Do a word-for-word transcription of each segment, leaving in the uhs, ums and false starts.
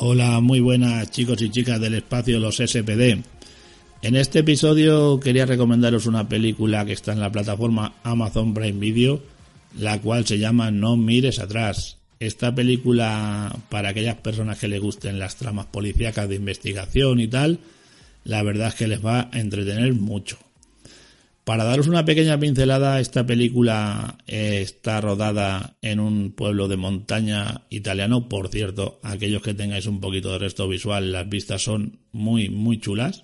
Hola, muy buenas chicos y chicas del espacio Los S P D. En este episodio quería recomendaros una película que está en la plataforma Amazon Prime Video, la cual se llama No mires atrás. Esta película, para aquellas personas que les gusten las tramas policíacas de investigación y tal, la verdad es que les va a entretener mucho. Para daros una pequeña pincelada, esta película eh, está rodada en un pueblo de montaña italiano. Por cierto, aquellos que tengáis un poquito de resto visual, las vistas son muy, muy chulas.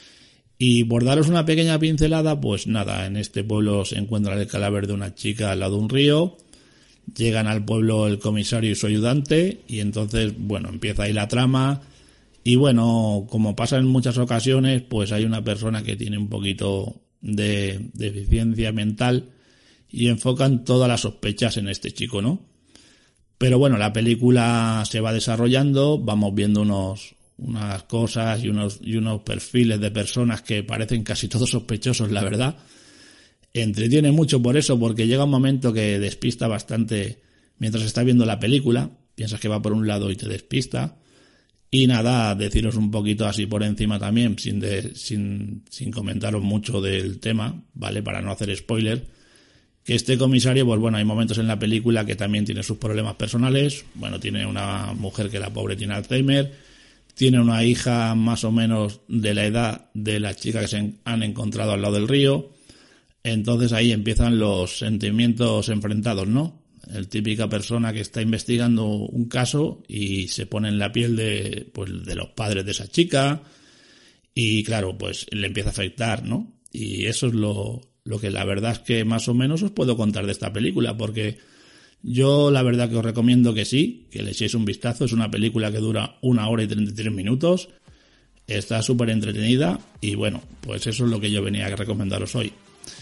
Y por daros una pequeña pincelada, pues nada, en este pueblo se encuentra el cadáver de una chica al lado de un río. Llegan al pueblo el comisario y su ayudante y entonces, bueno, empieza ahí la trama. Y bueno, como pasa en muchas ocasiones, pues hay una persona que tiene un poquito de deficiencia mental y enfocan todas las sospechas en este chico, ¿no? Pero bueno, la película se va desarrollando, vamos viendo unos unas cosas y unos y unos perfiles de personas que parecen casi todos sospechosos, la verdad. Entretiene mucho por eso, porque llega un momento que despista bastante mientras estás viendo la película, piensas que va por un lado y te despista. Y nada, deciros un poquito así por encima también, sin de, sin, sin comentaros mucho del tema, ¿vale? Para no hacer spoiler, que este comisario, pues bueno, hay momentos en la película que también tiene sus problemas personales. Bueno, tiene una mujer que la pobre tiene Alzheimer, tiene una hija más o menos de la edad de la chica que se han encontrado al lado del río. Entonces ahí empiezan los sentimientos enfrentados, ¿no? El típica persona que está investigando un caso y se pone en la piel de, pues, de los padres de esa chica y claro, pues le empieza a afectar, ¿no? Y eso es lo, lo que la verdad es que más o menos os puedo contar de esta película, porque yo la verdad que os recomiendo que sí, que le echéis un vistazo. Es una película que dura una hora y treinta y tres minutos, está súper entretenida y bueno, pues eso es lo que yo venía a recomendaros hoy.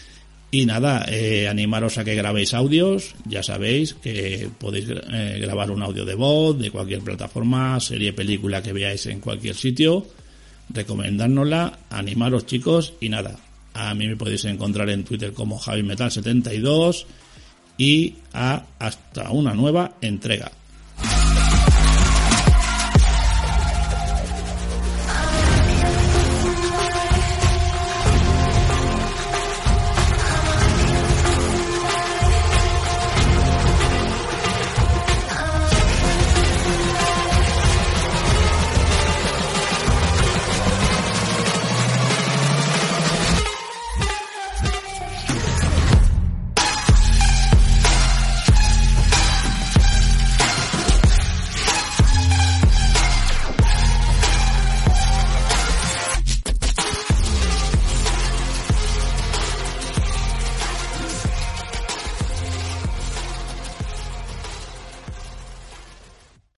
Y nada, eh, animaros a que grabéis audios. Ya sabéis que podéis eh, grabar un audio de voz de cualquier plataforma, serie, película que veáis en cualquier sitio. Recomendárnosla, animaros chicos. Y nada, a mí me podéis encontrar en Twitter como Javi Metal setenta y dos y a hasta una nueva entrega.